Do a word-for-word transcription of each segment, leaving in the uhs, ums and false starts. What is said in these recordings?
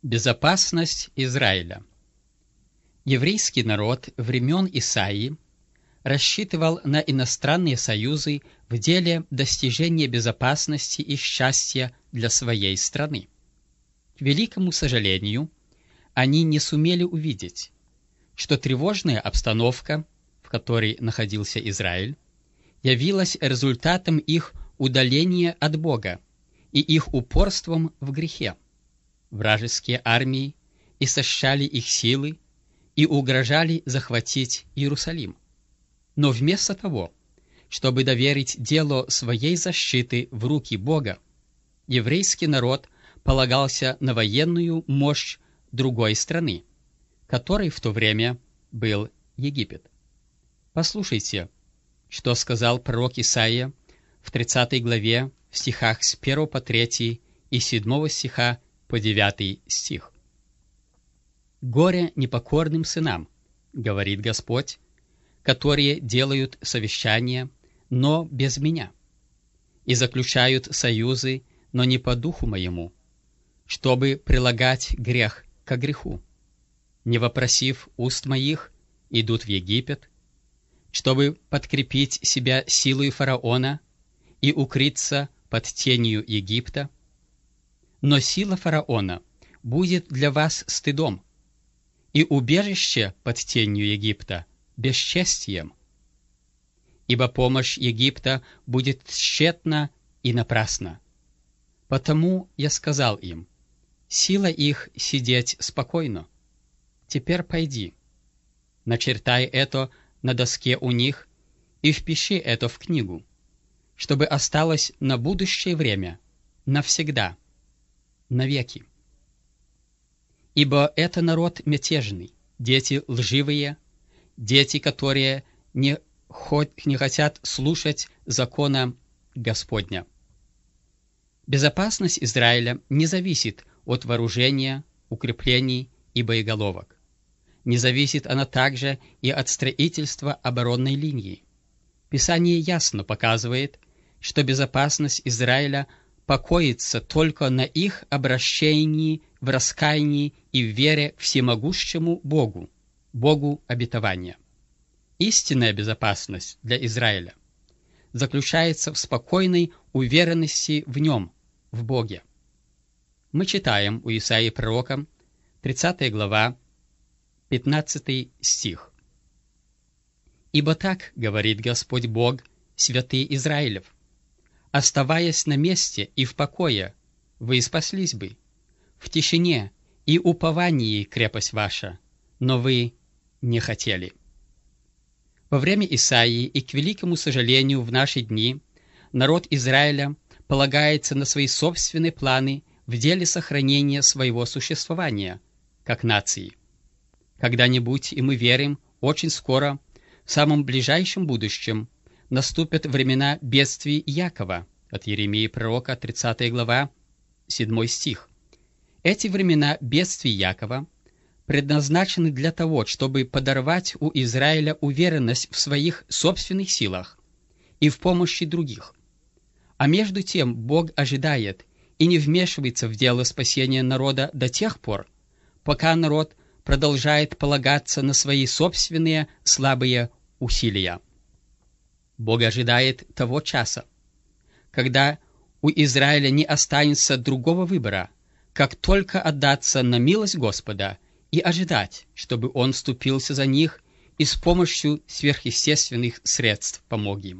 Безопасность Израиля. Еврейский народ времен Исаии рассчитывал на иностранные союзы в деле достижения безопасности и счастья для своей страны. К великому сожалению, они не сумели увидеть, что тревожная обстановка, в которой находился Израиль, явилась результатом их удаления от Бога и их упорством в грехе. Вражеские армии истощали их силы и угрожали захватить Иерусалим. Но вместо того, чтобы доверить дело своей защиты в руки Бога, еврейский народ полагался на военную мощь другой страны, которой в то время был Египет. Послушайте, что сказал пророк Исаия в тридцатой главе в стихах с первого по третий и седьмого стиха по девятый стих. «Горе непокорным сынам, говорит Господь, которые делают совещания, но без меня, и заключают союзы, но не по духу моему, чтобы прилагать грех ко греху. Не вопросив уст моих, идут в Египет, чтобы подкрепить себя силой фараона и укрыться под тенью Египта. Но сила фараона будет для вас стыдом, и убежище под тенью Египта бесчестием. Ибо помощь Египта будет тщетна и напрасна. Потому я сказал им: сила их сидеть спокойно. Теперь пойди, начертай это на доске у них и впиши это в книгу, чтобы осталось на будущее время, навсегда, навеки. Ибо это народ мятежный, дети лживые, дети, которые не, хоть, не хотят слушать закона Господня. Безопасность Израиля не зависит от вооружения, укреплений и боеголовок. Не зависит она также и от строительства оборонной линии. Писание ясно показывает, что безопасность Израиля покоится только на их обращении в раскаянии и в вере к всемогущему Богу, Богу обетования. Истинная безопасность для Израиля заключается в спокойной уверенности в Нем, в Боге. Мы читаем у Исаии пророка, тридцатая глава, пятнадцатый стих. «Ибо так говорит Господь Бог, святый Израилев: оставаясь на месте и в покое, вы спаслись бы, в тишине и уповании крепость ваша, но вы не хотели». Во время Исаии и, к великому сожалению, в наши дни, народ Израиля полагается на свои собственные планы в деле сохранения своего существования, как нации. Когда-нибудь, и мы верим, очень скоро, в самом ближайшем будущем, наступят времена бедствий Якова, от Иеремии пророка, тридцатая глава, седьмой стих. Эти времена бедствий Якова предназначены для того, чтобы подорвать у Израиля уверенность в своих собственных силах и в помощи других. А между тем Бог ожидает и не вмешивается в дело спасения народа до тех пор, пока народ продолжает полагаться на свои собственные слабые усилия. Бог ожидает того часа, когда у Израиля не останется другого выбора, как только отдаться на милость Господа и ожидать, чтобы Он вступился за них и с помощью сверхъестественных средств помог им.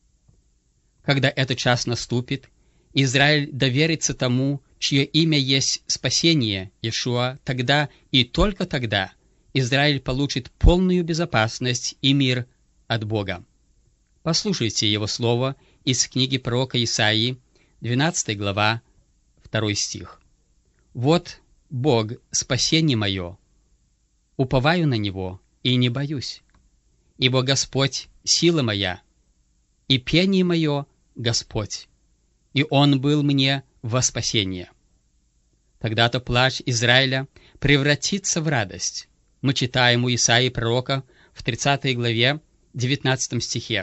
Когда этот час наступит, Израиль доверится тому, чье имя есть спасение, Иешуа, тогда и только тогда Израиль получит полную безопасность и мир от Бога. Послушайте его слово из книги пророка Исаии, двенадцатая глава, второй стих. «Вот Бог, спасение мое, уповаю на Него и не боюсь, ибо Господь — сила моя, и пение мое — Господь, и Он был мне во спасение». Тогда-то плач Израиля превратится в радость. Мы читаем у Исаии пророка в тридцатой главе, девятнадцатом стихе.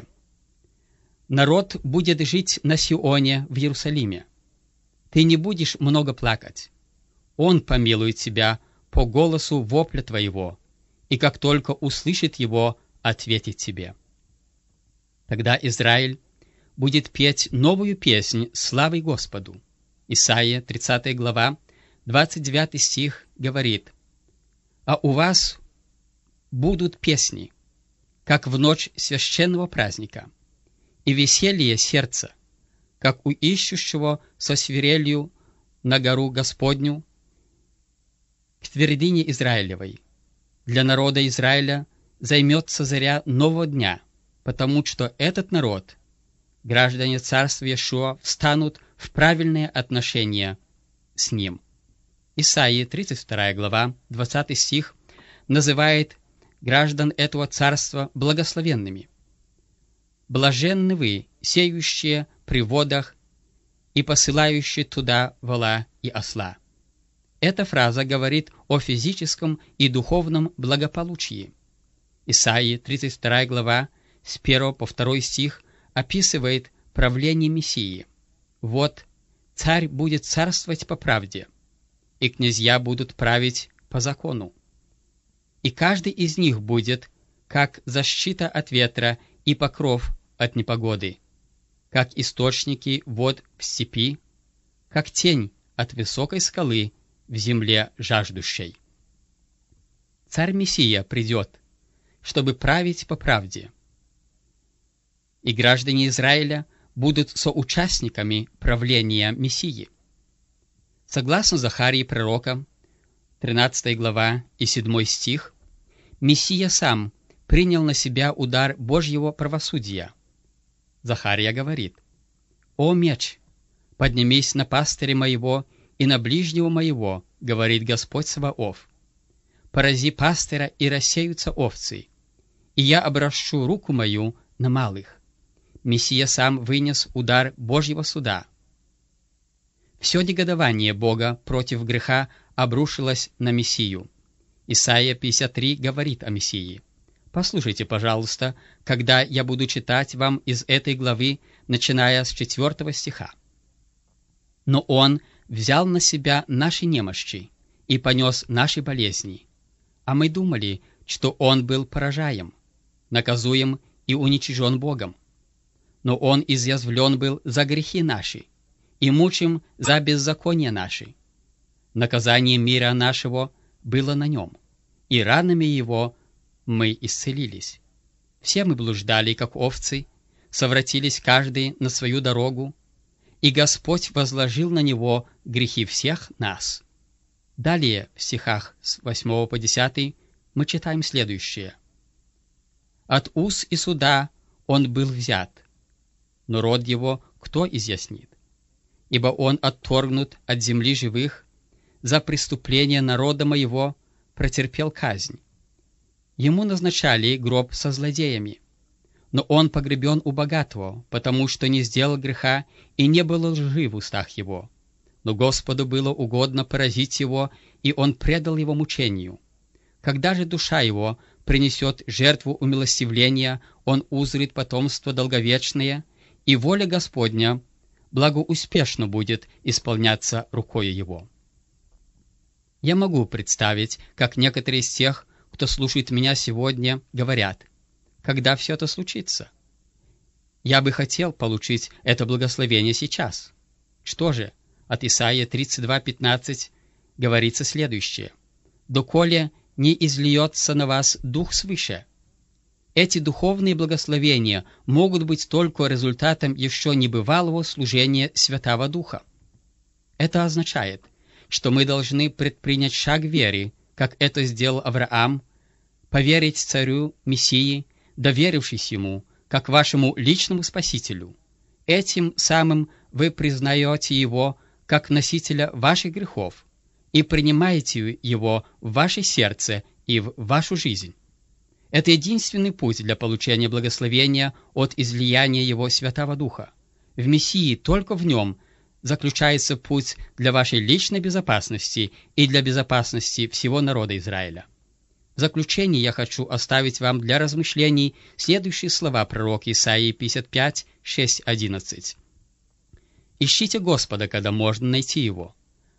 «Народ будет жить на Сионе в Иерусалиме. Ты не будешь много плакать. Он помилует тебя по голосу вопля твоего, и как только услышит его, ответит тебе. Тогда Израиль будет петь новую песнь славы Господу. Исайя, тридцатая глава, двадцать девятый стих говорит: «А у вас будут песни, как в ночь священного праздника, и веселье сердца, как у ищущего со свирелью на гору Господню, к твердыне Израилевой. Для народа Израиля займется заря нового дня, потому что этот народ, граждане царства Иешуа, встанут в правильные отношения с ним». Исайя, тридцать вторая глава, двадцатый стих, называет граждан этого царства благословенными. «Блаженны вы, сеющие при водах и посылающие туда вола и осла». Эта фраза говорит о физическом и духовном благополучии. Исайя, тридцать вторая глава, с первого по второй стих, описывает правление Мессии. «Вот, царь будет царствовать по правде, и князья будут править по закону. И каждый из них будет, как защита от ветра и покров от непогоды, как источники вод в степи, как тень от высокой скалы в земле жаждущей». Царь-Мессия придет, чтобы править по правде, и граждане Израиля будут соучастниками правления Мессии. Согласно Захарии пророка, тринадцатая глава и седьмой стих, Мессия сам принял на себя удар Божьего правосудия. Захария говорит: «О меч, поднимись на пастыря моего и на ближнего моего, говорит Господь Саваоф. Порази пастыря, и рассеются овцы, и я обращу руку мою на малых». Мессия сам вынес удар Божьего суда. Все негодование Бога против греха обрушилось на Мессию. Исайя пятьдесят три говорит о Мессии. Послушайте, пожалуйста, когда я буду читать вам из этой главы, начиная с четвертого стиха. «Но Он взял на себя наши немощи и понес наши болезни. А мы думали, что Он был поражаем, наказуем и уничижен Богом. Но Он изъязвлен был за грехи наши, и мучим за беззакония наши. Наказание мира нашего было на Нем, и ранами Его мы исцелились. Все мы блуждали, как овцы, совратились каждый на свою дорогу, и Господь возложил на Него грехи всех нас». Далее, в стихах с восьмого по десятый, мы читаем следующее. «От уз и суда Он был взят, но род Его кто изъяснит? Ибо Он отторгнут от земли живых, за преступление народа моего претерпел казнь. Ему назначали гроб со злодеями, но Он погребен у богатого, потому что не сделал греха и не было лжи в устах Его. Но Господу было угодно поразить Его, и Он предал Его мучению. Когда же душа Его принесет жертву умилостивления, Он узрит потомство долговечное, и воля Господня благоуспешно будет исполняться рукою Его». Я могу представить, как некоторые из тех, кто слушает меня сегодня, говорят: когда все это случится? Я бы хотел получить это благословение сейчас. Что же, от Исайя тридцать два пятнадцать говорится следующее: «Доколе не изльется на вас дух свыше». Эти духовные благословения могут быть только результатом еще небывалого служения Святого Духа. Это означает, что мы должны предпринять шаг веры, как это сделал Авраам, поверить царю Мессии, доверившись ему, как вашему личному Спасителю. Этим самым вы признаете Его как носителя ваших грехов и принимаете Его в ваше сердце и в вашу жизнь. Это единственный путь для получения благословения от излияния Его Святого Духа. В Мессии, только в Нем, заключается путь для вашей личной безопасности и для безопасности всего народа Израиля. В заключение я хочу оставить вам для размышлений следующие слова пророка Исаии пятьдесят пять, шесть, одиннадцать. «Ищите Господа, когда можно найти Его.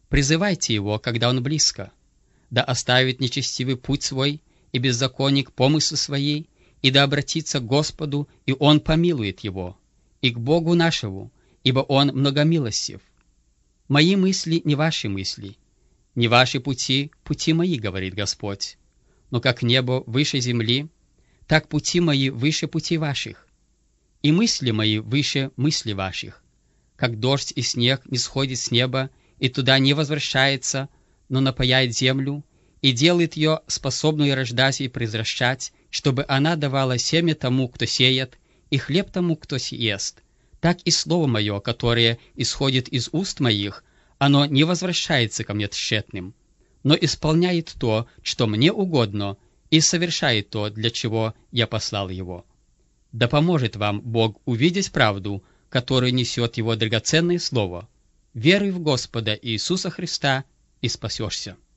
Призывайте его, когда он близко, да оставит нечестивый путь свой и беззаконник помыслы свои, и да обратится к Господу, и Он помилует его, и к Богу нашему, ибо Он многомилостив. Мои мысли не ваши мысли, не ваши пути, пути мои, говорит Господь. Но как небо выше земли, так пути мои выше путей ваших, и мысли мои выше мыслей ваших. Как дождь и снег не сходит с неба и туда не возвращается, но напояет землю и делает ее способную рождать и произрастать, чтобы она давала семя тому, кто сеет, и хлеб тому, кто ест. Так и слово мое, которое исходит из уст моих, оно не возвращается ко мне тщетным, но исполняет то, что мне угодно, и совершает то, для чего я послал его. Да поможет вам Бог увидеть правду, которую несет его драгоценное слово. Веруй в Господа Иисуса Христа, и спасешься.